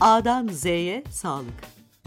A'dan Z'ye sağlık.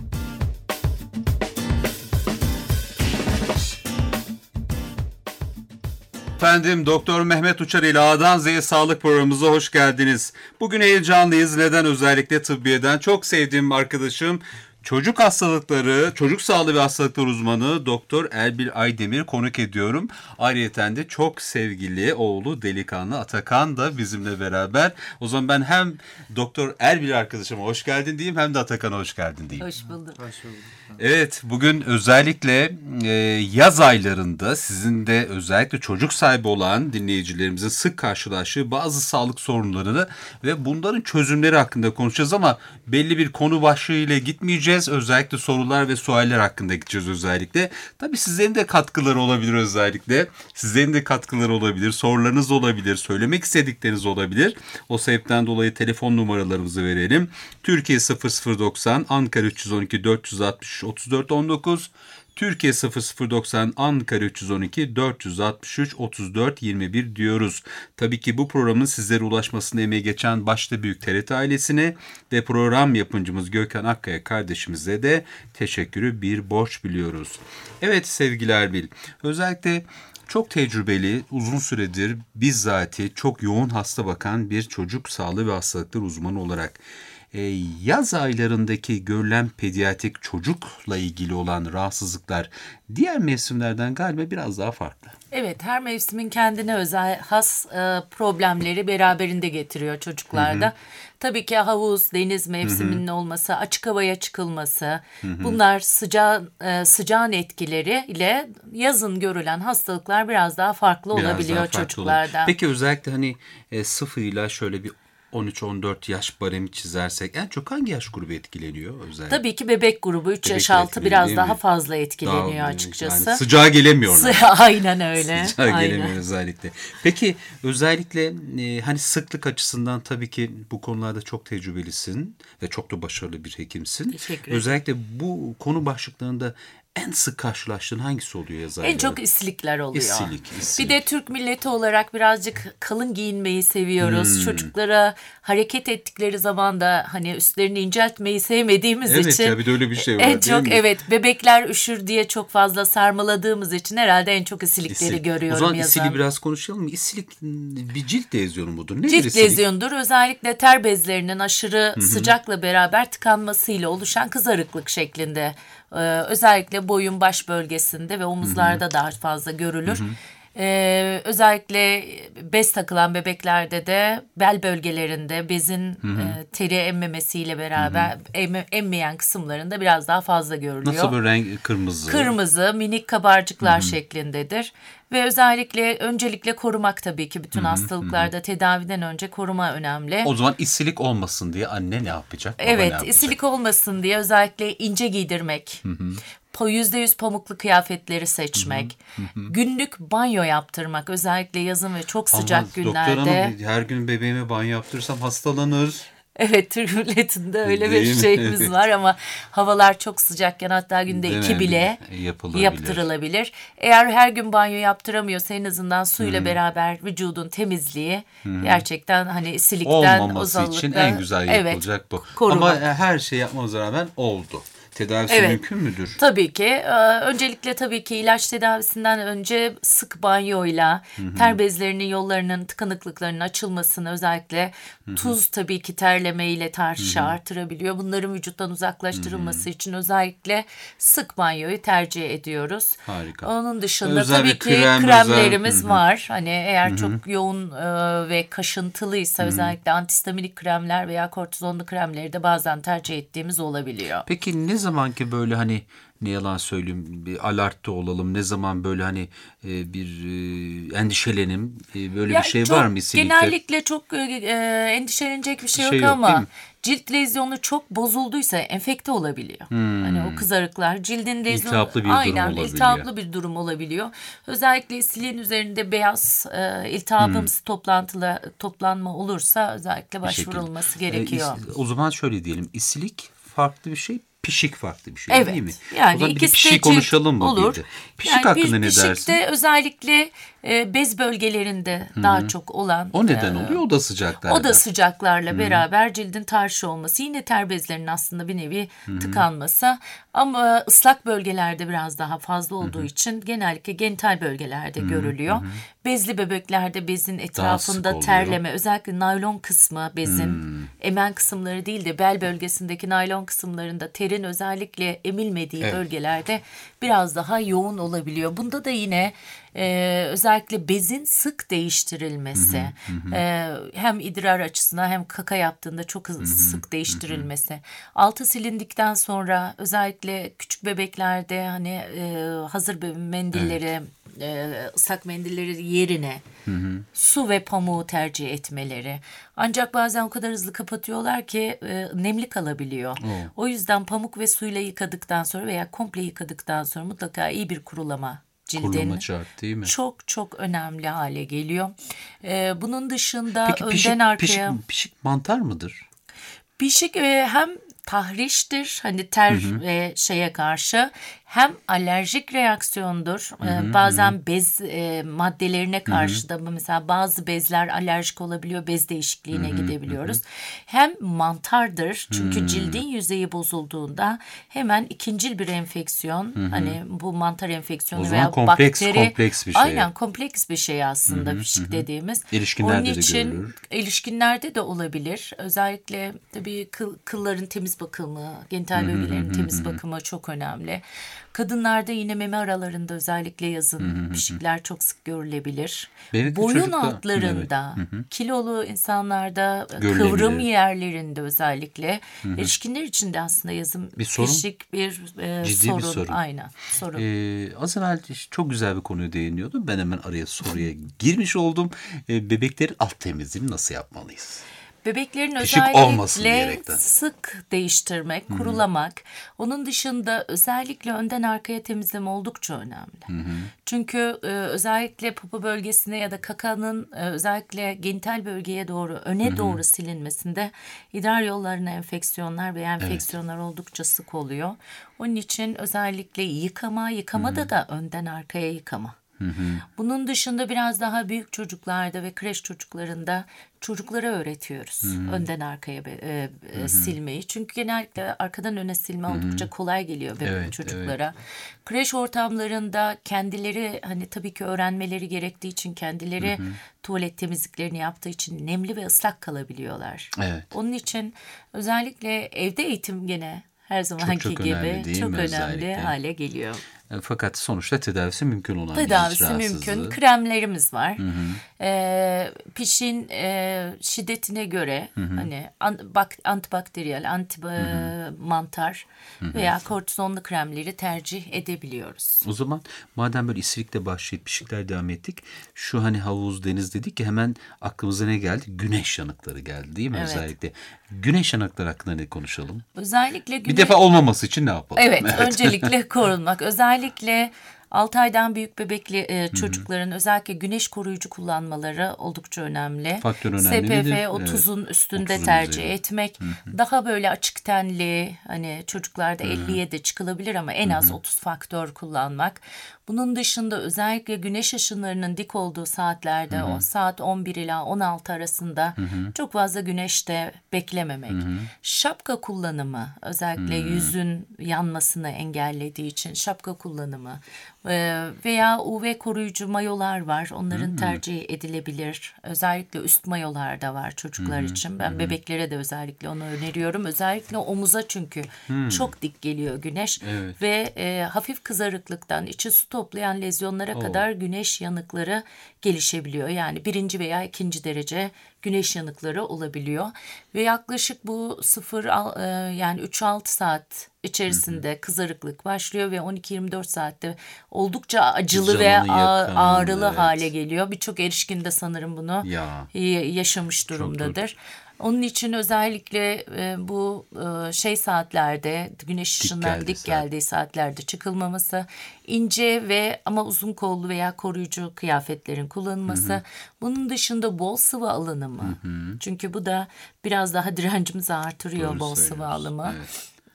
Efendim, Doktor Mehmet Uçar ile A'dan Z'ye Sağlık programımıza hoş geldiniz. Bugün heyecanlıyız. Neden? Özellikle tıbbiyeden çok sevdiğim arkadaşım, çocuk hastalıkları, çocuk sağlığı ve hastalıklar uzmanı Doktor Erbil Aydemir konuk ediyorum. Ayrıyeten de çok sevgili oğlu delikanlı Atakan da bizimle beraber. O zaman ben hem Doktor Erbil arkadaşıma hoş geldin diyeyim, hem de Atakan'a hoş geldin diyeyim. Hoş bulduk. Hoş bulduk. Evet, bugün özellikle yaz aylarında sizin de özellikle çocuk sahibi olan dinleyicilerimizin sık karşılaştığı bazı sağlık sorunlarını ve bunların çözümleri hakkında konuşacağız, ama belli bir konu başlığıyla gitmeyeceğiz. Özellikle sorular ve sualler hakkında gideceğiz özellikle. Tabii sizlerin de katkıları olabilir özellikle. Sizlerin de katkıları olabilir, sorularınız olabilir, söylemek istedikleriniz olabilir. O sebepten dolayı telefon numaralarımızı verelim. Türkiye 0090, Ankara 312 463 34 19, Türkiye 0090, Ankara 312 463 34 21 diyoruz. Tabii ki bu programın sizlere ulaşmasına emeği geçen başta büyük TRT ailesine ve program yapımcımız Gökhan Akkaya kardeşimize de teşekkürü bir borç biliyoruz. Evet sevgili Erbil, özellikle çok tecrübeli, uzun süredir bizzati çok yoğun hasta bakan bir çocuk sağlığı ve hastalıklar uzmanı olarak yaz aylarındaki görülen pediatrik çocukla ilgili olan rahatsızlıklar diğer mevsimlerden galiba biraz daha farklı. Evet, her mevsimin kendine özel has problemleri beraberinde getiriyor çocuklarda. Hı hı. Tabii ki havuz, deniz mevsiminin olması, açık havaya çıkılması, bunlar sıcağın etkileriyle ile yazın görülen hastalıklar biraz daha farklı olabiliyor çocuklarda. Peki özellikle hani 0 ile şöyle bir 13-14 yaş baremi çizersek en çok hangi yaş grubu etkileniyor özellikle? Tabii ki bebek grubu 3 yaş altı biraz daha fazla etkileniyor daha, açıkçası. Yani sıcağa gelemiyorlar. Aynen öyle. Sıcağa gelemiyor özellikle. Peki özellikle hani sıklık açısından tabii ki bu konularda çok tecrübelisin ve çok da başarılı bir hekimsin. Teşekkür ederim. Özellikle bu konu başlıklarında en sık karşılaştığın hangisi oluyor yaz ayları? En çok isilikler oluyor. İsilik. Bir de Türk milleti olarak birazcık kalın giyinmeyi seviyoruz. Çocuklara hareket ettikleri zaman da hani üstlerini inceltmeyi sevmediğimiz için. Evet ya, bir de öyle bir şey var en değil çok mi? Evet, bebekler üşür diye çok fazla sarmaladığımız için herhalde en çok isilikleri görüyorum yazın. O zaman isili biraz konuşalım mı? İsilik bir cilt lezyonu mudur? Nedir cilt lezyonudur. Özellikle ter bezlerinin aşırı sıcakla beraber tıkanmasıyla oluşan kızarıklık şeklinde. Özellikle boyun baş bölgesinde ve omuzlarda daha fazla görülür. Özellikle bez takılan bebeklerde de bel bölgelerinde bezin teri emmemesiyle beraber emmeyen kısımlarında biraz daha fazla görülüyor. Nasıl bir renk? Kırmızı. Kırmızı, minik kabarcıklar şeklindedir. Ve öncelikle korumak tabii ki bütün hastalıklarda tedaviden önce koruma önemli. O zaman isilik olmasın diye anne ne yapacak? Evet, isilik olmasın diye özellikle ince giydirmek. %100 pamuklu kıyafetleri seçmek, günlük banyo yaptırmak, özellikle yazın ve çok sıcak günlerde. Doktor hanım, her gün bebeğime banyo yaptırırsam hastalanır. Evet, Türk milletinde öyle bir şeyimiz var ama havalar çok sıcakken hatta günde 2 bile yaptırılabilir. Eğer her gün banyo yaptıramıyorsa en azından suyla beraber vücudun temizliği gerçekten hani isilikten, olmaması için en güzel yapılacak bu. Korumak. Ama her şey yapmamıza rağmen oldu. Tedavisi mümkün müdür? Tabii ki. Öncelikle tabii ki ilaç tedavisinden önce sık banyoyla ter bezlerinin yollarının tıkanıklıklarının açılmasını, özellikle tuz tabii ki terlemeyle tartışa artırabiliyor. Bunların vücuttan uzaklaştırılması için özellikle sık banyoyu tercih ediyoruz. Harika. Onun dışında tabii ki kremlerimiz var. Hani eğer çok yoğun ve kaşıntılıysa özellikle antihistaminik kremler veya kortizonlu kremleri de bazen tercih ettiğimiz olabiliyor. Peki ne zaman ki böyle hani ne yalan söyleyeyim bir alartte olalım, ne zaman böyle hani bir endişelenim, böyle bir şey var mı isilikte? Genellikle çok endişelenecek bir şey yok ama cilt lezyonu çok bozulduysa enfekte olabiliyor. Hani o kızarıklar cildin lezyonu iltihaplı bir durum olabiliyor. Özellikle isiliğin üzerinde beyaz iltihabımsı toplanma olursa özellikle başvurulması gerekiyor. O zaman şöyle diyelim, isilik farklı bir şey. pişik farklı bir şey Evet. değil mi? Yani o zaman bir de ikisi de pişik cilt konuşalım mı? olur. Bir de? Pişik hakkında ne dersin? Pişikte özellikle bez bölgelerinde daha çok olan. O neden oluyor? O da sıcaklarda. O da sıcaklarla beraber cildin tahriş olması. Yine ter bezlerinin aslında bir nevi tıkanması. Ama ıslak bölgelerde biraz daha fazla olduğu için genellikle genital bölgelerde görülüyor. Bezli bebeklerde bezin etrafında oluyor. terleme, özellikle naylon kısmı bezin emen kısımları değil de bel bölgesindeki naylon kısımlarında terin özellikle emilmediği bölgelerde biraz daha yoğun olabiliyor. Bunda da yine özellikle bezin sık değiştirilmesi, hem idrar açısından hem kaka yaptığında çok sık değiştirilmesi. Altı silindikten sonra özellikle küçük bebeklerde hani hazır mendilleri, ıslak mendilleri yerine su ve pamuğu tercih etmeleri. Ancak bazen o kadar hızlı kapatıyorlar ki nemli kalabiliyor. O yüzden pamuk ve suyla yıkadıktan sonra veya komple yıkadıktan sonra mutlaka iyi bir kurulama cildin Kurulama şart değil mi? çok çok önemli hale geliyor. Bunun dışında Peki önden arkaya pişik mantar mıdır? pişik hem tahriştir hani ter ve şeye karşı, hem alerjik reaksiyondur. Bazen bez maddelerine karşı da mesela bazı bezler alerjik olabiliyor, bez değişikliğine gidebiliyoruz. Hem mantardır çünkü cildin yüzeyi bozulduğunda hemen ikincil bir enfeksiyon, hani bu mantar enfeksiyonu O zaman veya kompleks bakteri, bir şey. aynen kompleks bir şey aslında pişik dediğimiz. İlişkinlerde Onun de için görülür. ilişkinlerde de olabilir. Özellikle tabii kılların temiz bakımı, genital bölgelerinin temiz bakımı çok önemli. Kadınlarda yine meme aralarında özellikle yazın pişikler çok sık görülebilir. Benim de Boyun çocukta- altlarında, kilolu insanlarda, Görülebilir. kıvrım yerlerinde özellikle, erişkinler için de aslında yazın Bir sorun. pişik bir Ciddi bir sorun. Aynen, sorun. Az evvel çok güzel bir konuyu değiniyordum. Ben hemen araya soruya girmiş oldum. Bebeklerin alt temizliğini nasıl yapmalıyız? Bebeklerin Pişik olmasın özellikle diyerekten. sık değiştirmek, kurulamak. Onun dışında özellikle önden arkaya temizleme oldukça önemli. Çünkü özellikle popo bölgesine ya da kakanın özellikle genital bölgeye doğru, öne doğru silinmesinde idrar yollarına enfeksiyonlar veya enfeksiyonlar oldukça sık oluyor. Onun için özellikle yıkamada da önden arkaya yıkama. Bunun dışında biraz daha büyük çocuklarda ve kreş çocuklarında çocuklara öğretiyoruz önden arkaya silmeyi. Çünkü genellikle arkadan öne silme oldukça kolay geliyor bebek çocuklara. Kreş ortamlarında kendileri hani tabii ki öğrenmeleri gerektiği için kendileri tuvalet temizliklerini yaptığı için nemli ve ıslak kalabiliyorlar. Evet. Onun için özellikle evde eğitim gene her zamanki çok gibi önemli değil çok mi önemli özellikle? hale geliyor. Fakat sonuçta tedavisi mümkün olan bir Tedavisi rahatsızlığı. mümkün. Kremlerimiz var. Pişin şiddetine göre hani antibakteriyel, mantar veya kortizonlu kremleri tercih edebiliyoruz. O zaman madem böyle isilikle başlayıp pişikler devam ettik. Şu hani havuz, deniz dedik ki hemen aklımıza ne geldi? Güneş yanıkları geldi değil mi Evet. özellikle? Güneş yanıkları hakkında ne konuşalım? Özellikle Bir defa olmaması için ne yapalım? Evet, öncelikle korunmak. Özellikle 6 aydan büyük bebekli çocukların özellikle güneş koruyucu kullanmaları oldukça önemli. Faktör önemli midir? SPF 30'un üstünde 30'un tercih üzeri. etmek. Daha böyle açık tenli, hani çocuklarda 50'ye de çıkılabilir ama en az 30 faktör kullanmak. Bunun dışında özellikle güneş ışınlarının dik olduğu saatlerde o saat 11 ila 16 arasında çok fazla güneşte beklememek. Şapka kullanımı özellikle yüzün yanmasını engellediği için şapka kullanımı veya UV koruyucu mayolar var. Onların tercih edilebilir. Özellikle üst mayolar da var çocuklar için. Ben bebeklere de özellikle onu öneriyorum. Özellikle omuza çünkü çok dik geliyor güneş Evet. ve hafif kızarıklıktan içi su toplayan lezyonlara kadar güneş yanıkları gelişebiliyor. Yani 1. veya 2. derece güneş yanıkları olabiliyor ve yaklaşık bu yani 3-6 saat içerisinde kızarıklık başlıyor ve 12-24 saatte oldukça acılı ve Canını yakan, ağrılı evet. hale geliyor. Birçok erişkin de sanırım bunu yaşamış durumdadır. Onun için özellikle bu saatlerde güneş ışınlarının dik geldiği saatlerde çıkılmaması, ince ve ama uzun kollu veya koruyucu kıyafetlerin kullanılması. Bunun dışında bol sıvı alınımı. Çünkü bu da biraz daha direncimizi artırıyor, Doğru bol sıvı söylüyorsun. alımı. Evet.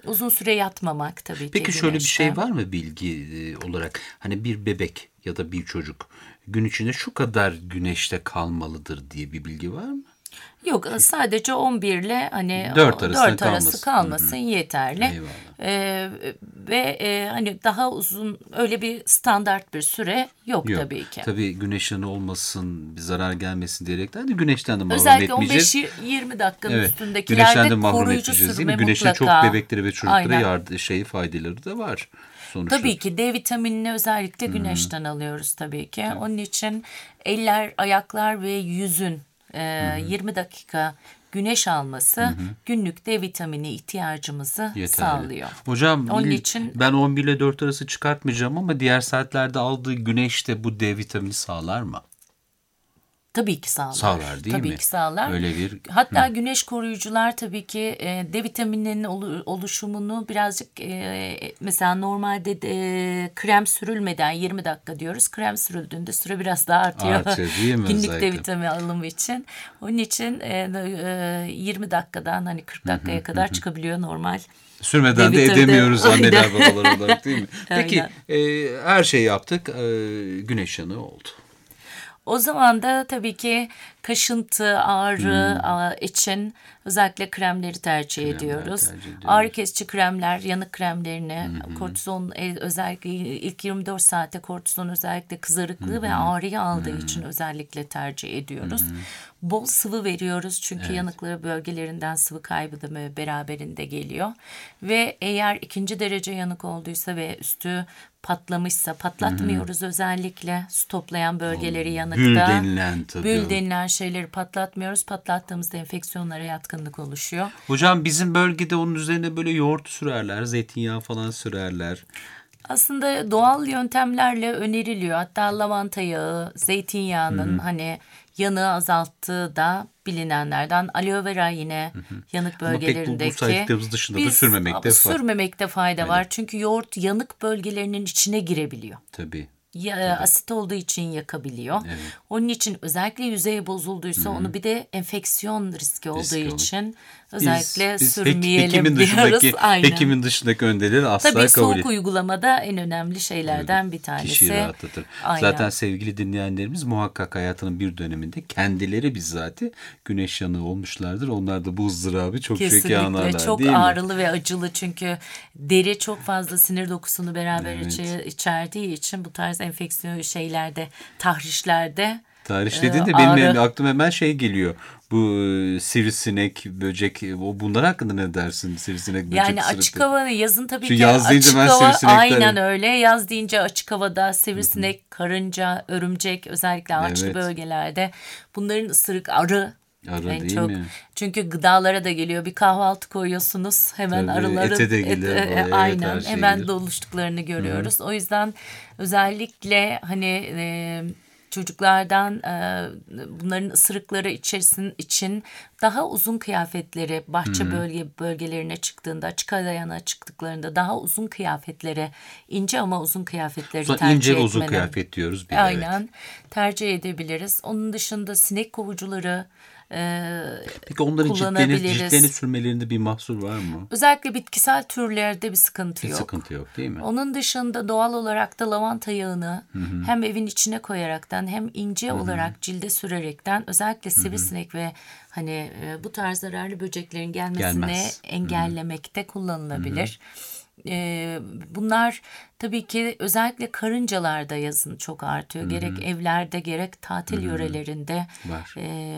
Uzun süre yatmamak tabii ki Peki şöyle bir güneşte. şey var mı bilgi olarak? Hani bir bebek ya da bir çocuk gün içinde şu kadar güneşte kalmalıdır diye bir bilgi var mı? Yok, sadece 11 ile hani 4 arasında 4 arası kalmasın yeterli. Eyvallah. Ve hani daha uzun öyle bir standart bir süre yok, Yok. tabii ki. Tabii güneş yanığı olmasın, bir zarar gelmesin diyerekten de güneşten de mahrum Özellikle etmeyeceğiz. 15-20 dakikanın Evet. üstündekilerde Güneşten de mahrum koruyucu etmeyeceğiz değil sürme mi? Güneşin çok mutlaka. bebeklere ve çocuklara Aynen. faydaları da var sonuçta. Tabii ki D vitaminini özellikle güneşten alıyoruz tabii ki. Onun için eller, ayaklar ve yüzün 20 dakika güneş alması günlük D vitamini ihtiyacımızı Yeterli. sağlıyor. Hocam Onun için ben 11 ile 4 arası çıkartmayacağım ama diğer saatlerde aldığı güneş de bu D vitamini sağlar mı? tabii ki sağlar. Sağlar değil mi? Tabii ki sağlar. Öyle bir Hatta güneş koruyucular tabii ki D vitamininin oluşumunu birazcık mesela normalde krem sürülmeden 20 dakika diyoruz. Krem sürüldüğünde süre biraz daha artıyor. Artıyor değil mi Günlük D özellikle? vitamini alımı için. Onun için 20 dakikadan hani 40 dakikaya kadar çıkabiliyor normal. sürmeden de D vitamini. edemiyoruz anneler Aynen. babalar olarak değil mi? Peki Aynen. her şeyi yaptık. Güneş yanığı oldu. O zaman da tabii ki kaşıntı, ağrı için özellikle kremleri tercih ediyoruz. tercih ediyoruz. Ağrı kesici kremler, yanık kremlerini, kortizon özellikle ilk 24 saate kortizon özellikle kızarıklığı ve ağrıyı aldığı için özellikle tercih ediyoruz. Bol sıvı veriyoruz çünkü yanıkları bölgelerinden sıvı kaybı da beraberinde geliyor. Ve eğer 2. derece yanık olduysa ve üstü patlamışsa patlatmıyoruz özellikle su toplayan bölgeleri yanıkta. Bül denilen tabii. Bül denilen şeyleri patlatmıyoruz. Patlattığımızda enfeksiyonlara yatkınlık oluşuyor. Hocam bizim bölgede onun üzerine böyle yoğurt sürerler, zeytinyağı falan sürerler. Aslında doğal yöntemlerle öneriliyor. Hatta lavanta yağı, zeytinyağının hani yanığı azalttığı da bilinenlerden. Aloe vera yine yanık Ama pek bölgelerindeki. bu saydıklarımız dışında da sürmemekte fayda var. Çünkü yoğurt yanık bölgelerinin içine girebiliyor. Tabii. Asit olduğu için yakabiliyor. Onun için özellikle yüzeyi bozulduysa onu bir de enfeksiyon riski olduğu için özellikle sürmeyelim hekimin diyoruz. dışındaki, Aynen. hekimin dışındaki önerileri asla Tabii kabul soğuk et. uygulamada en önemli şeylerden bir Kişiyi tanesi. rahatlatır. Aynen. Zaten sevgili dinleyenlerimiz muhakkak hayatının bir döneminde kendileri bizzati güneş yanığı olmuşlardır. Onlar da bu ızdırabı çok Kesinlikle anlarlar çok değil mi? ağrılı ve acılı çünkü deri çok fazla sinir dokusunu beraber içerdiği için bu tarz enfeksiyon şeylerde, tahrişlerde Tarih dediğinde benim ağrı. aklıma hemen şey geliyor. Bu sivrisinek, böcek, bunlar hakkında ne dersin? Sivrisinek, böcek Yani ısırıkları. açık hava yazın tabii Şu ki yaz deyince açık ben hava sivrisinekler- aynen öyle. Yaz deyince açık havada sivrisinek, karınca, örümcek özellikle ağaçlı Evet. bölgelerde bunların ısırık arı Arı en değil çok. mi? Çünkü gıdalara da geliyor. Bir kahvaltı koyuyorsunuz. Hemen Tabii, arıların ete de gelir, evet, her aynen şey hemen gelir. doluştuklarını görüyoruz. O yüzden özellikle hani çocuklardan bunların ısırıkları için daha uzun kıyafetleri bahçe bölgelerine çıktığında açık alana çıktıklarında daha uzun kıyafetleri ince ama uzun kıyafetleri Sonra tercih ince ve etmenin. uzun kıyafet diyoruz. Bir de, evet. Aynen tercih edebiliriz. Onun dışında sinek kovucuları Peki onların kullanabiliriz. ciltlerini sürmelerinde bir mahsur var mı? Özellikle bitkisel türlerde bir sıkıntı Bir yok. sıkıntı yok değil mi? Onun dışında doğal olarak da lavanta yağını hem evin içine koyaraktan hem ince olarak cilde sürerekten özellikle sivrisinek ve hani bu tarz zararlı böceklerin gelmesini Gelmez. engellemekte kullanılabilir. Bunlar tabii ki özellikle karıncalarda yazın çok artıyor. Gerek evlerde gerek tatil yörelerinde Var.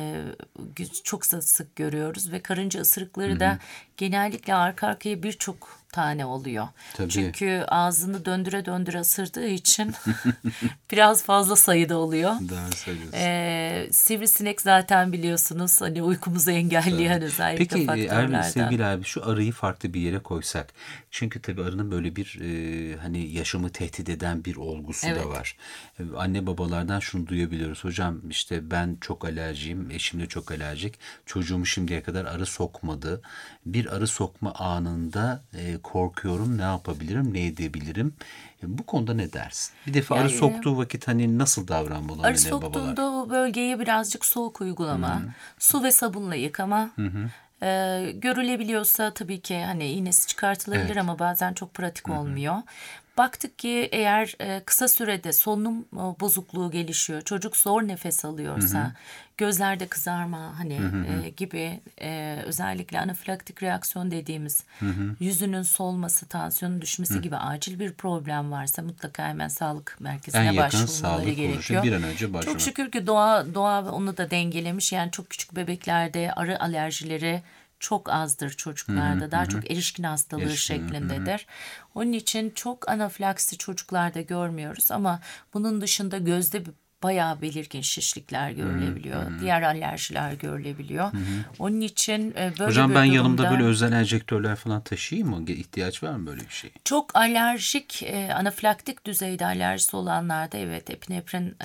çok sık görüyoruz ve karınca ısırıkları da genellikle arka arkaya birçok tane oluyor. Tabii. Çünkü ağzını döndüre döndüre ısırdığı için biraz fazla sayıda oluyor. Doğru söylüyorsun. Sivrisinek zaten biliyorsunuz hani uykumuzu engelleyen özellikle Peki faktörlerden. sevgili abi şu arıyı farklı bir yere koysak. Çünkü tabii arının böyle bir hani yaşamı tehdit eden bir olgusu da var. Anne babalardan şunu duyabiliyoruz. Hocam işte ben çok alerjiyim. Eşim de çok alerjik. Çocuğumu şimdiye kadar arı sokmadı. Bir arı sokma anında korkuyorum. Ne yapabilirim? Ne edebilirim? Bu konuda ne dersin? Bir defa arı Yani- soktuğu vakit hani nasıl davranmalı Arı anne babalar? soktuğunda o bölgeye birazcık soğuk uygulama, su ve sabunla yıkama, Görülebiliyorsa tabii ki hani iğnesi çıkartılabilir ama bazen çok pratik olmuyor. Baktık ki eğer kısa sürede solunum bozukluğu gelişiyor, çocuk zor nefes alıyorsa, gözlerde kızarma hani gibi özellikle anafilaktik reaksiyon dediğimiz yüzünün solması, tansiyonun düşmesi gibi acil bir problem varsa mutlaka hemen sağlık En merkezine yakın başvurmaları sağlık kuruluşu gerekiyor. bir an önce başvurmak. Çok şükür ki doğa onu da dengelemiş. Yani çok küçük bebeklerde arı alerjileri çok azdır çocuklarda. Daha çok erişkin hastalığı şeklindedir. Onun için çok anafilaksi çocuklarda görmüyoruz ama bunun dışında gözde bayağı belirgin şişlikler görülebiliyor. Diğer alerjiler görülebiliyor. Onun için böyle Hocam bir ben durumda yanımda böyle özel enjektörler falan taşıyayım mı? İhtiyaç var mı böyle bir şey? çok alerjik, anafilaktik düzeyde alerjisi olanlarda evet epinefrin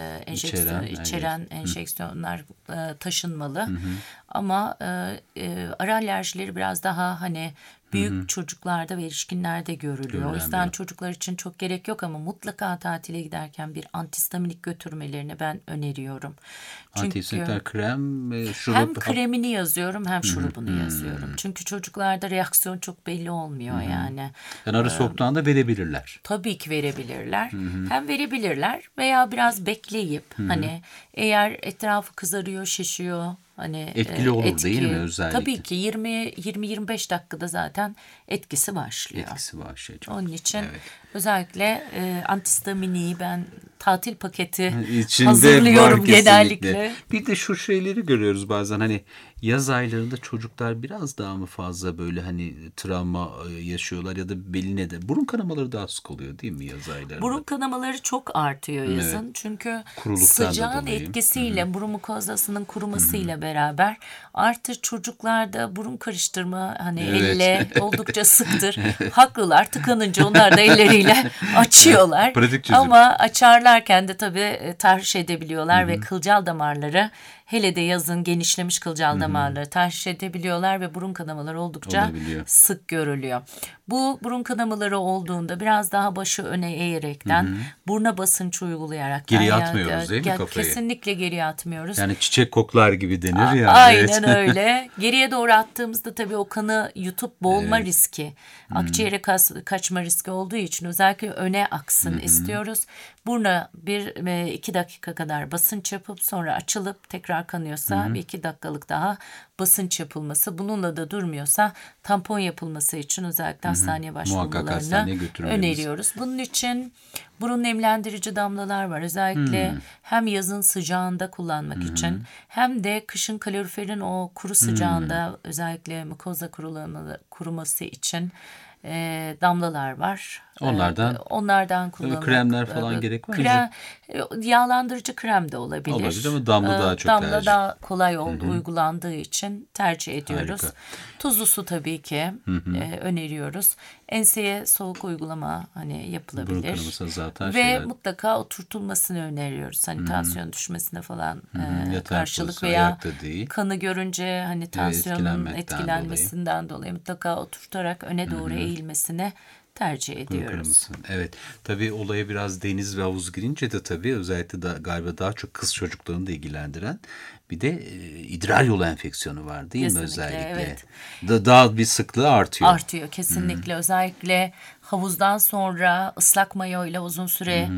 içeren enjeksiyonlar taşınmalı. Ama ara alerjileri biraz daha hani büyük çocuklarda ve erişkinlerde görülüyor. O yüzden çocuklar için çok gerek yok ama mutlaka tatile giderken bir antihistaminik götürmelerini ben öneriyorum. Antihistaminer krem, şurup. Hem kremini yazıyorum hem şurubunu yazıyorum. Çünkü çocuklarda reaksiyon çok belli olmuyor yani. Yani arı soktuğunda verebilirler. Tabii ki verebilirler. Hem verebilirler veya biraz bekleyip hani eğer etrafı kızarıyor, şişiyor hani Etkili olur değil mi özellikle? Tabii ki 20-25 dakikada zaten etkisi başlıyor. Etkisi başlayacak. Onun için özellikle antihistaminiği ben tatil paketi İçinde hazırlıyorum var kesinlikle. genellikle. Bir de şu şeyleri görüyoruz bazen hani yaz aylarında çocuklar biraz daha mı fazla böyle hani travma yaşıyorlar ya da beline de burun kanamaları daha sık oluyor değil mi yaz aylarında? Burun kanamaları çok artıyor yazın. Çünkü Kuruluktan da sıcağın dolayı. etkisiyle burun mukozasının kurumasıyla beraber artık çocuklarda burun karıştırma hani elle oldukça sıktır. Haklılar, tıkanınca onlar da elleriyle açıyorlar. Pratik çözüm. Ama açarlarken de tabii tahriş edebiliyorlar ve kılcal damarları hele de yazın genişlemiş kılcal damarları tahriş edebiliyorlar ve burun kanamaları oldukça Olabiliyor. sık görülüyor. Bu burun kanamaları olduğunda biraz daha başı öne eğerekten buruna basınç uygulayarak Geriye atmıyoruz değil mi kafayı? Kesinlikle geriye atmıyoruz. Yani çiçek koklar gibi denir ya. Aynen Evet. öyle. Geriye doğru attığımızda tabii o kanı yutup boğulma riski, akciğere kaçma riski olduğu için özellikle öne aksın istiyoruz. Buruna 1-2 dakika kadar basınç yapıp sonra açılıp tekrar kanıyorsa 1-2 dakikalık daha basınç yapılması. Bununla da durmuyorsa tampon yapılması için özellikle hastaneye Muhakkak hastaneye başvurmalarını götürmeliyiz. öneriyoruz. Bunun için burun nemlendirici damlalar var. Özellikle hem yazın sıcağında kullanmak için hem de kışın kaloriferin o kuru sıcağında özellikle mukoza kuruması için damlalar var. Onlardan kullanmak. Kremler falan gerek var mı? Yağlandırıcı krem de olabilir. Olabilir ama damla daha çok Damla tercih. daha kolay uygulandığı için tercih ediyoruz. Harika. Tuzlu su tabii ki öneriyoruz. Enseye soğuk uygulama hani yapılabilir. Burun kanaması zaten Ve şeyler. mutlaka oturtulmasını öneriyoruz. Hani tansiyon düşmesine falan Yatar karşılık pozisyonu, veya ayakta değil. kanı görünce hani tansiyonun etkilenmekten etkilenmesinden dolayı mutlaka oturtarak öne doğru eğilmesine tercih Burun ediyoruz. kanaması. Evet. Tabii olaya biraz deniz ve havuz girince de tabii özellikle galiba daha çok kız çocuklarını da ilgilendiren bir de idrar yolu enfeksiyonu var değil mi Kesinlikle, özellikle? evet. Daha bir sıklığı artıyor. Artıyor kesinlikle. Özellikle havuzdan sonra ıslak mayo ile uzun süre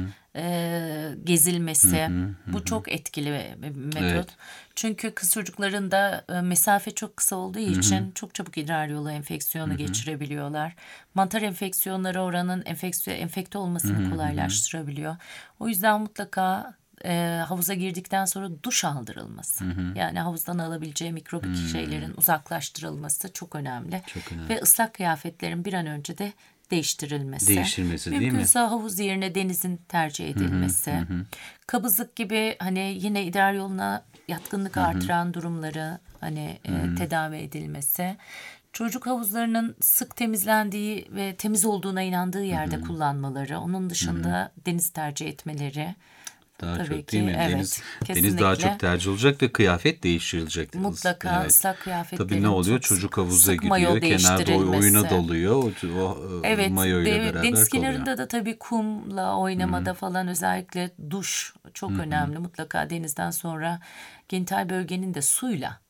gezilmesi. Bu çok etkili bir metot. Evet. Çünkü kız çocuklarında mesafe çok kısa olduğu için çok çabuk idrar yolu enfeksiyonu geçirebiliyorlar. Mantar enfeksiyonları oranın enfekte olmasını kolaylaştırabiliyor. O yüzden mutlaka havuza girdikten sonra duş aldırılması. Yani havuzdan alabileceği mikrobi şeylerin uzaklaştırılması çok önemli. Çok önemli. Ve ıslak kıyafetlerin bir an önce de değiştirilmesi. Değiştirilmesi değil mi? Mümkünse havuz yerine denizin tercih edilmesi. Kabızlık gibi hani yine idrar yoluna yatkınlık artıran durumları hani tedavi edilmesi. Çocuk havuzlarının sık temizlendiği ve temiz olduğuna inandığı yerde kullanmaları. Onun dışında deniz tercih etmeleri. Daha Tabii çok ki, değil mi? evet, Deniz daha kesinlikle. çok tercih olacak ve kıyafet değiştirilecek. Mutlaka Evet. ıslak kıyafetlerin Tabii ne oluyor? çok Çocuk havuza sık mayo gidiyor. Kenarda değiştirilmesi. oyuna dalıyor. O Evet, mayoyla beraber deniz kalıyor. kenarında da tabii kumla oynamada falan özellikle duş çok önemli. Mutlaka denizden sonra genital bölgenin de suyla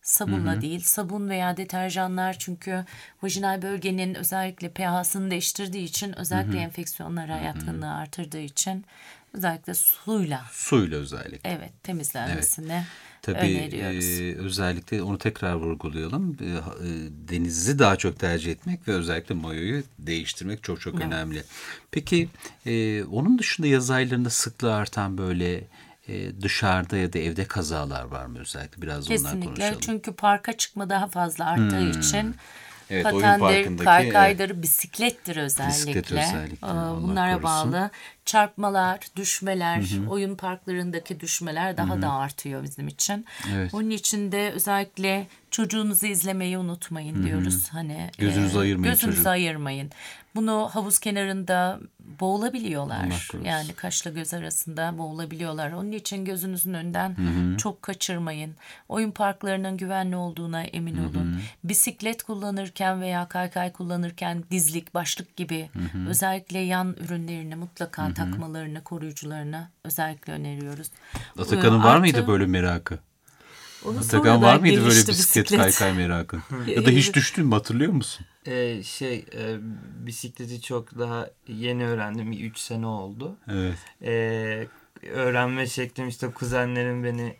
sabunla değil. Sabun veya deterjanlar çünkü vajinal bölgenin özellikle pH'sını değiştirdiği için özellikle enfeksiyonlara yatkınlığı artırdığı için özellikle suyla özellikle. evet temizlenmesini Tabii öneriyoruz. özellikle onu tekrar vurgulayalım. Denizi daha çok tercih etmek ve özellikle mayoyu değiştirmek çok çok önemli. Peki onun dışında yaz aylarında sıklığı artan böyle dışarıda ya da evde kazalar var mı özellikle? Biraz ondan Kesinlikle konuşalım. çünkü parka çıkma daha fazla arttığı için Evet, oyun patendir, parkındaki, kaykaydır, bisiklettir özellikle. Bisiklet özellikle, Allah Bunlara korusun. bağlı çarpmalar, düşmeler, oyun parklarındaki düşmeler daha da artıyor bizim için. Evet. Onun için de özellikle çocuğunuzu izlemeyi unutmayın diyoruz. Hani Gözünüzü ayırmayın Gözünüzü çocuğu. ayırmayın. Bunu havuz kenarında boğulabiliyorlar. Allah korusun. Yani kaşla göz arasında boğulabiliyorlar. Onun için gözünüzün önünden çok kaçırmayın. Oyun parklarının güvenli olduğuna emin olun. Bisiklet kullanırken veya kaykay kullanırken dizlik, başlık gibi özellikle yan ürünlerini mutlaka takmalarını, koruyucularını özellikle öneriyoruz. Atakan'ın var Artı- mıydı böyle merakı? Onu Atakan sonradan var mıydı böyle gelişti bisiklet kaykay merakı? Ya da hiç düştün mü, hatırlıyor musun? Bisikleti çok daha yeni öğrendim. 3 sene oldu. Evet. Öğrenme şeklim işte kuzenlerim beni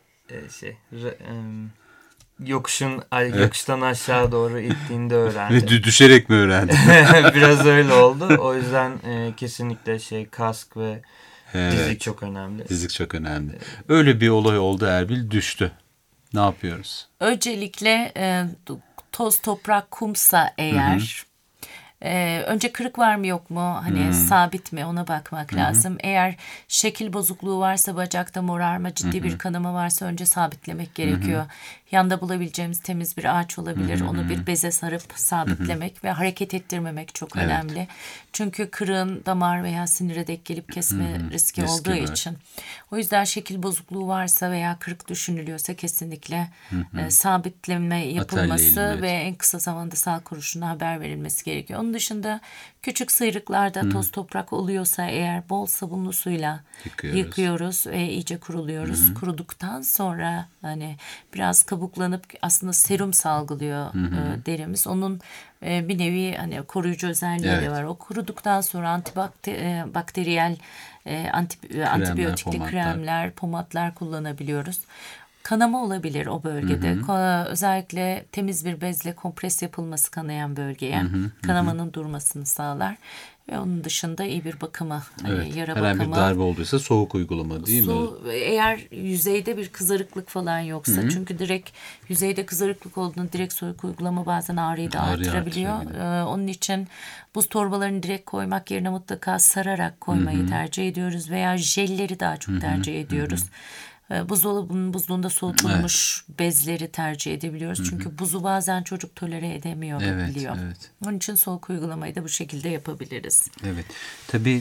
yokuştan aşağı doğru ittiğinde öğrendim. Ve düşerek mi öğrendin? Biraz öyle oldu. O yüzden kesinlikle kask ve Evet. dizlik çok önemli. Dizlik çok önemli. Öyle bir olay oldu, Erbil düştü. Ne yapıyoruz? Öncelikle toz, toprak, kumsa eğer önce kırık var mı yok mu hani sabit mi ona bakmak lazım. Eğer şekil bozukluğu varsa bacakta morarma ciddi bir kanama varsa önce sabitlemek gerekiyor. Yanda bulabileceğimiz temiz bir ağaç olabilir. Onu bir beze sarıp sabitlemek ve hareket ettirmemek çok önemli. Çünkü kırığın damar veya sinire denk gelip kesme riski olduğu var. için. O yüzden şekil bozukluğu varsa veya kırık düşünülüyorsa kesinlikle sabitleme yapılması Atölyeli, ve en kısa zamanda sağlık kuruluşuna haber verilmesi gerekiyor. Onun dışında küçük sıyrıklarda toz toprak oluyorsa eğer bol sabunlu suyla yıkıyoruz ve iyice kuruluyoruz. Kuruduktan sonra hani biraz kabuklanıp aslında serum salgılıyor derimiz. Onun bir nevi hani koruyucu özelliği de var. O kuruduktan sonra bakteriyel antibiyotikli pomatlar. kremler, pomatlar kullanabiliyoruz. Kanama olabilir o bölgede. Özellikle temiz bir bezle kompres yapılması kanayan bölgeye kanamanın durmasını sağlar. Ve onun dışında iyi bir bakımı, hani yara Herhangi bakımı. bir darbe olduysa soğuk uygulama değil mi? Eğer yüzeyde bir kızarıklık falan yoksa çünkü direkt yüzeyde kızarıklık olduğunda direkt soğuk uygulama bazen ağrıyı da Ağrıyı artırabiliyor. Onun için buz torbalarını direkt koymak yerine mutlaka sararak koymayı tercih ediyoruz veya jelleri daha çok tercih ediyoruz. Buzdolabının buzluğunda soğutulmuş bezleri tercih edebiliyoruz. Çünkü buzu bazen çocuk tolere edemiyor biliyor. Evet. Onun için soğuk uygulamayı da bu şekilde yapabiliriz. Evet. Tabii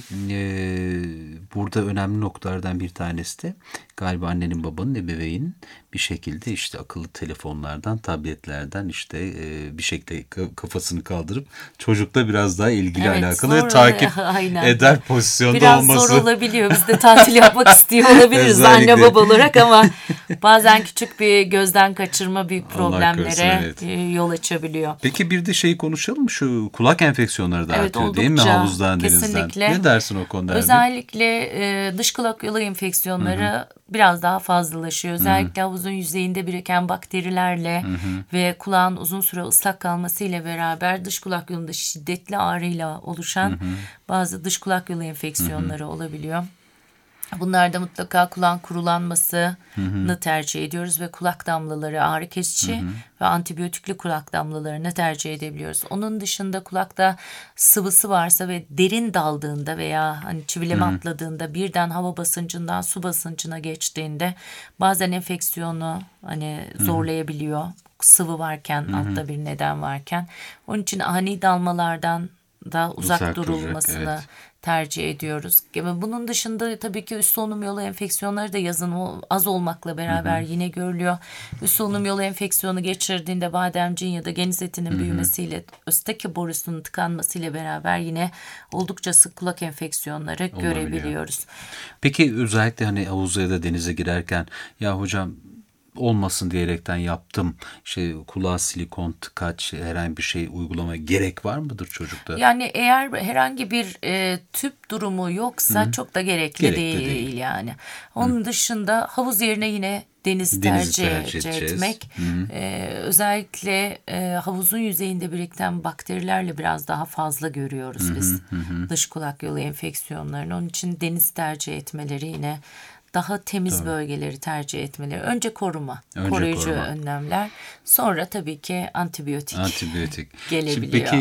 burada önemli noktalardan bir tanesi de galiba annenin babanın ebeveynin bir şekilde işte akıllı telefonlardan, tabletlerden işte bir şekilde kafasını kaldırıp çocukla biraz daha ilgili alakalı zor, takip aynen. eder pozisyonda Biraz olması. zor olabiliyor. Biz de tatil yapmak istiyor olabiliriz Özellikle. anne baba olarak ama bazen küçük bir gözden kaçırma büyük problemlere korusun, yol açabiliyor. Peki bir de şeyi konuşalım mı? Şu kulak enfeksiyonları da Evet, artıyor değil mi oldukça, havuzdan, denizden? kesinlikle. Ne dersin o konuda? Erbil? Özellikle dış kulak yolu enfeksiyonları biraz daha fazlalaşıyor. Özellikle havuzun yüzeyinde biriken bakterilerle ve kulağın uzun süre ıslak kalmasıyla beraber dış kulak yolunda şiddetli ağrıyla oluşan bazı dış kulak yolu enfeksiyonları olabiliyor. Bunlarda mutlaka kulağın kurulanmasını tercih ediyoruz ve kulak damlaları, ağrı kesici ve antibiyotikli kulak damlalarını tercih edebiliyoruz. Onun dışında kulakta sıvısı varsa ve derin daldığında veya hani çivileme atladığında birden hava basıncından su basıncına geçtiğinde bazen enfeksiyonu hani zorlayabiliyor. Sıvı varken, altta bir neden varken. Onun için ani dalmalardan da uzak durulmasını evet. tercih ediyoruz. Bunun dışında tabii ki üst solunum yolu enfeksiyonları da yazın az olmakla beraber yine görülüyor. Üst solunum yolu enfeksiyonu geçirdiğinde bademciğin ya da geniz etinin büyümesiyle Östaki borusunun tıkanmasıyla beraber yine oldukça sık kulak enfeksiyonları görebiliyoruz. Peki özellikle hani havuza ya da denize girerken ya hocam olmasın diyerekten yaptım. İşte kulağa silikon, tıkaç, herhangi bir şey uygulama gerek var mıdır çocukta? Yani eğer herhangi bir tüp durumu yoksa çok da gerekli değil yani. Onun dışında havuz yerine yine denizi tercih etmek. Özellikle havuzun yüzeyinde biriken bakterilerle biraz daha fazla görüyoruz biz dış kulak yolu enfeksiyonlarını. Onun için denizi tercih etmeleri, yine daha temiz bölgeleri tercih etmeleri. Önce koruma, koruyucu önlemler. Sonra tabii ki antibiyotik gelebiliyor. Şimdi peki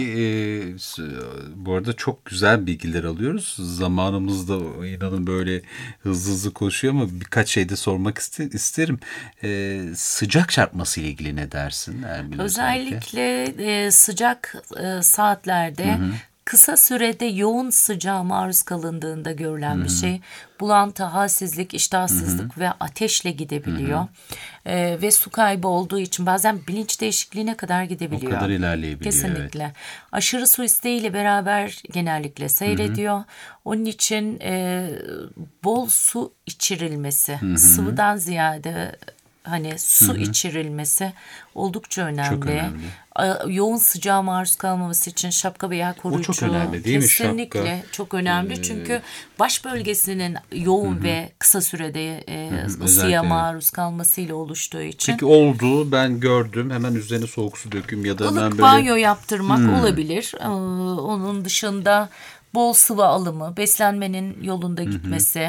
bu arada çok güzel bilgiler alıyoruz. Zamanımız da inanın böyle hızlı koşuyor ama birkaç şey de sormak isterim. Sıcak çarpması ile ilgili ne dersin? Özellikle sıcak saatlerde kısa sürede yoğun sıcağa maruz kalındığında görülen bir şey. Bulantı, halsizlik, iştahsızlık ve ateşle gidebiliyor. Ve su kaybı olduğu için bazen bilinç değişikliğine kadar gidebiliyor. O kadar ilerleyebiliyor. Kesinlikle. Evet. Aşırı su isteğiyle beraber genellikle seyrediyor. Onun için bol su içirilmesi, sıvıdan ziyade hani su içirilmesi oldukça önemli. Çok önemli. Yoğun sıcağa maruz kalmaması için şapka veya koruyucu. O çok önemli değil kesinlikle mi şapka? çok önemli. Çünkü baş bölgesinin yoğun ve kısa sürede ısıya maruz kalmasıyla oluştuğu için. Peki oldu, ben gördüm, hemen üzerine soğuk su döküm ya da hemen ılık böyle banyo yaptırmak olabilir. Onun dışında bol sıvı alımı, beslenmenin yolunda gitmesi,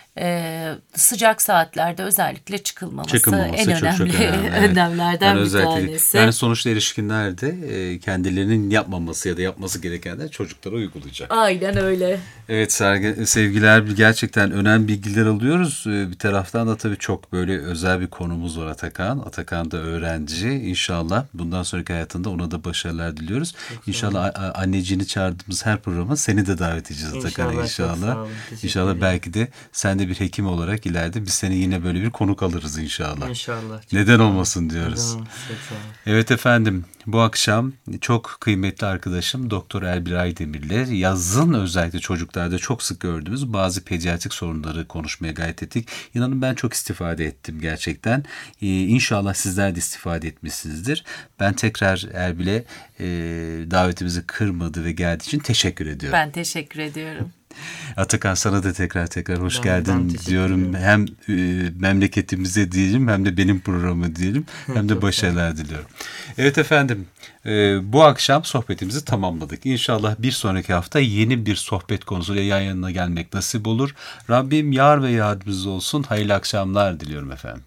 sıcak saatlerde özellikle çıkılmaması en önemli çok önemli. önlemlerden bir tanesi. Yani sonuçta erişkinler de kendilerinin yapmaması ya da yapması gerekenler çocuklara uygulayacak. Aynen öyle. Evet sevgiler, gerçekten önemli bilgiler alıyoruz. Bir taraftan da tabii çok böyle özel bir konumuz var Atakan. Atakan da öğrenci. İnşallah bundan sonraki hayatında ona da başarılar diliyoruz. İnşallah anneciğini çağırdığımız her programa seni de davet edeceğiz Atakan inşallah. İnşallah belki de sen de bir hekim olarak ileride biz seni yine böyle bir konuk alırız inşallah. İnşallah. Neden olmasın diyoruz. Evet efendim, bu akşam çok kıymetli arkadaşım Doktor Erbil Aydemir'le yazın özellikle çocuklarda çok sık gördüğümüz bazı pediatrik sorunları konuşmaya gayret ettik. İnanın ben çok istifade ettim gerçekten. İnşallah sizler de istifade etmişsinizdir. Ben tekrar Erbil'e davetimizi kırmadı ve geldiği için teşekkür ediyorum. Ben teşekkür ediyorum. Atakan, sana da tekrar hoş geldin diyorum. Hem memleketimize diyelim, hem de benim programı diyelim, hem de başarılar diliyorum. Evet efendim, bu akşam sohbetimizi tamamladık. İnşallah bir sonraki hafta yeni bir sohbet konusuyla yan yana gelmek nasip olur. Rabbim yar ve yardımcınız olsun. Hayırlı akşamlar diliyorum efendim.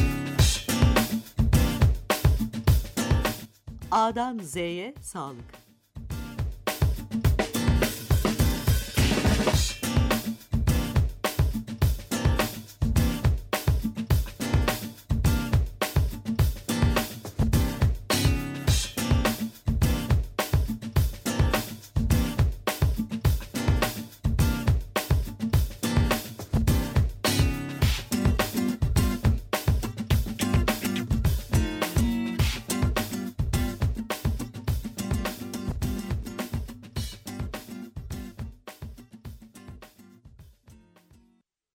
A'dan Z'ye sağlık.